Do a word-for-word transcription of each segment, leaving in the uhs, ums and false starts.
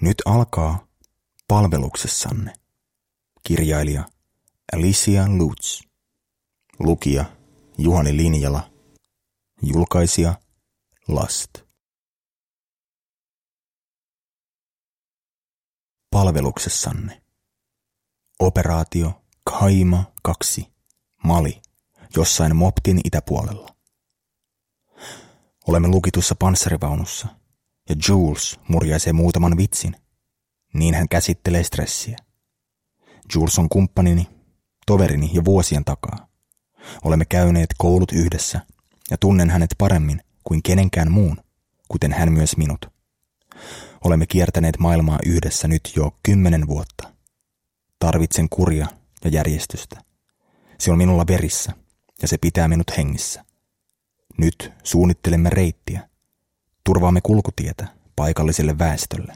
Nyt alkaa Palveluksessanne. Kirjailija Alicia Lutz. Lukija Juhani Linjala. Julkaisija Last. Palveluksessanne. Operaatio Kaima kaksi. Mali. Jossain Moptin itäpuolella. Olemme lukitussa panssarivaunussa ja Jules murjaisee muutaman vitsin. Niin hän käsittelee stressiä. Jules on kumppanini, toverini jo vuosien takaa. Olemme käyneet koulut yhdessä ja tunnen hänet paremmin kuin kenenkään muun, kuten hän myös minut. Olemme kiertäneet maailmaa yhdessä nyt jo kymmenen vuotta. Tarvitsen kuria ja järjestystä. Se on minulla verissä ja se pitää minut hengissä. Nyt suunnittelemme reittiä. Turvaamme kulkutietä paikalliselle väestölle.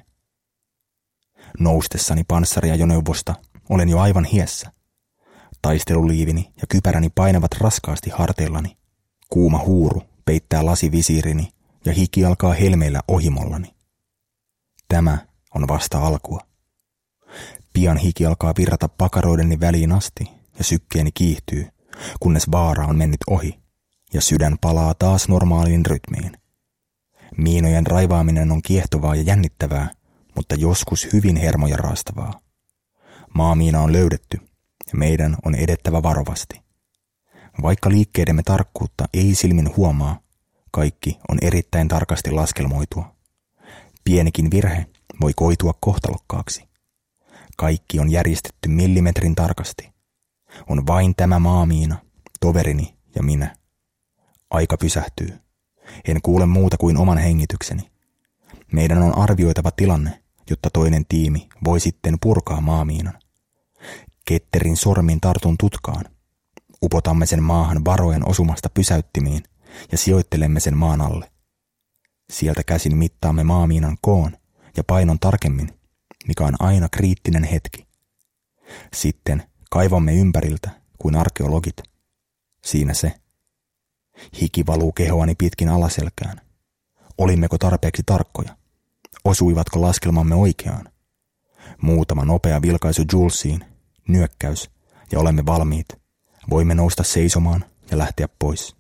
Noustessani panssariajoneuvosta olen jo aivan hiessä. Taisteluliivini ja kypäräni painavat raskaasti harteillani. Kuuma huuru peittää lasivisiirini ja hiki alkaa helmeillä ohimollani. Tämä on vasta alkua. Pian hiki alkaa virrata pakaroideni väliin asti ja sykkeeni kiihtyy, kunnes vaara on mennyt ohi ja sydän palaa taas normaaliin rytmiin. Miinojen raivaaminen on kiehtovaa ja jännittävää, mutta joskus hyvin hermoja raastavaa. Maamiina on löydetty ja meidän on edettävä varovasti. Vaikka liikkeidemme tarkkuutta ei silmin huomaa, kaikki on erittäin tarkasti laskelmoitua. Pienikin virhe voi koitua kohtalokkaaksi. Kaikki on järjestetty millimetrin tarkasti. On vain tämä maamiina, toverini ja minä. Aika pysähtyy. En kuule muuta kuin oman hengitykseni. Meidän on arvioitava tilanne, jotta toinen tiimi voi sitten purkaa maamiinan. Ketterin sormin tartun tutkaan. Upotamme sen maahan varoen osumasta pysäyttimiin ja sijoittelemme sen maan alle. Sieltä käsin mittaamme maamiinan koon ja painon tarkemmin, mikä on aina kriittinen hetki. Sitten kaivamme ympäriltä kuin arkeologit. Siinä se. Hiki valuu kehoani pitkin alaselkään. Olimmeko tarpeeksi tarkkoja? Osuivatko laskelmamme oikeaan? Muutama nopea vilkaisu Julesiin, nyökkäys ja olemme valmiit. Voimme nousta seisomaan ja lähteä pois.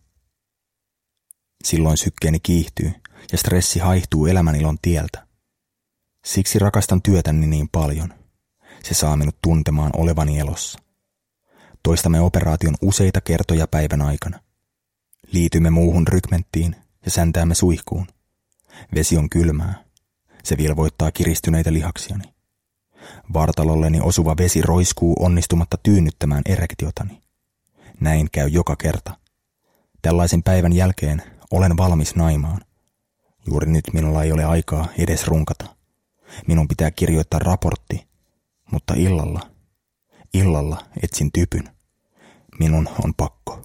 Silloin sykkeeni kiihtyy ja stressi haihtuu elämänilon tieltä. Siksi rakastan työtäni niin paljon. Se saa minut tuntemaan olevani elossa. Toistamme operaation useita kertoja päivän aikana. Liitymme muuhun rykmenttiin ja säntäämme suihkuun. Vesi on kylmää. Se vilvoittaa kiristyneitä lihaksiani. Vartalolleni osuva vesi roiskuu onnistumatta tyynnyttämään erektiotani. Näin käy joka kerta. Tällaisen päivän jälkeen olen valmis naimaan. Juuri nyt minulla ei ole aikaa edes runkata. Minun pitää kirjoittaa raportti, mutta illalla, illalla etsin typyn. Minun on pakko.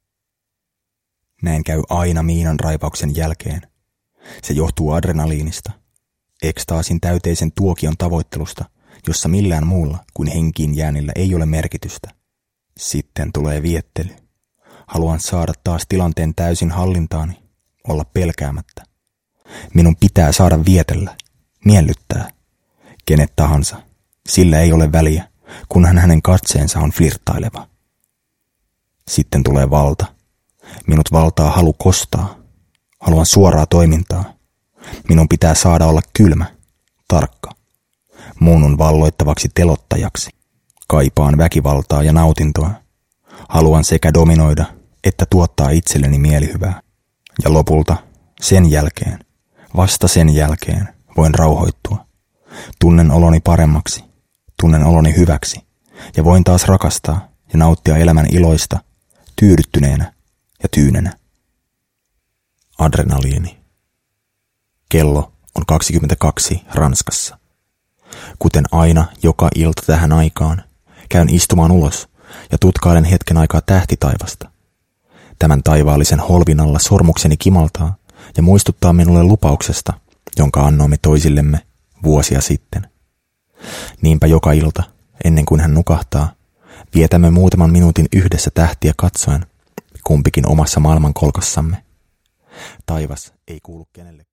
Näin käy aina miinan raivauksen jälkeen. Se johtuu adrenaliinista, ekstaasin täyteisen tuokion tavoittelusta, jossa millään muulla kuin henkiin jäänillä ei ole merkitystä. Sitten tulee viettely. Haluan saada taas tilanteen täysin hallintaani, olla pelkäämättä. Minun pitää saada vietellä, miellyttää. Kenet tahansa, sillä ei ole väliä, kunhan hänen katseensa on flirttaileva. Sitten tulee valta. Minut valtaa halu kostaa. Haluan suoraa toimintaa. Minun pitää saada olla kylmä, tarkka. Muun on valloittavaksi telottajaksi. Kaipaan väkivaltaa ja nautintoa. Haluan sekä dominoida että tuottaa itselleni mielihyvää. Ja lopulta, sen jälkeen, vasta sen jälkeen, voin rauhoittua. Tunnen oloni paremmaksi, tunnen oloni hyväksi ja voin taas rakastaa ja nauttia elämän iloista tyydyttyneenä ja tyynenä. Adrenaliini. Kello on kaksikymmentäkaksi Ranskassa. Kuten aina joka ilta tähän aikaan, käyn istumaan ulos ja tutkailen hetken aikaa tähtitaivasta. Tämän taivaallisen holvin alla sormukseni kimaltaa ja muistuttaa minulle lupauksesta, jonka annoimme toisillemme vuosia sitten. Niinpä joka ilta, ennen kuin hän nukahtaa, vietämme muutaman minuutin yhdessä tähtiä katsoen, kumpikin omassa maailmankolkassamme. Taivas ei kuulu kenellekään.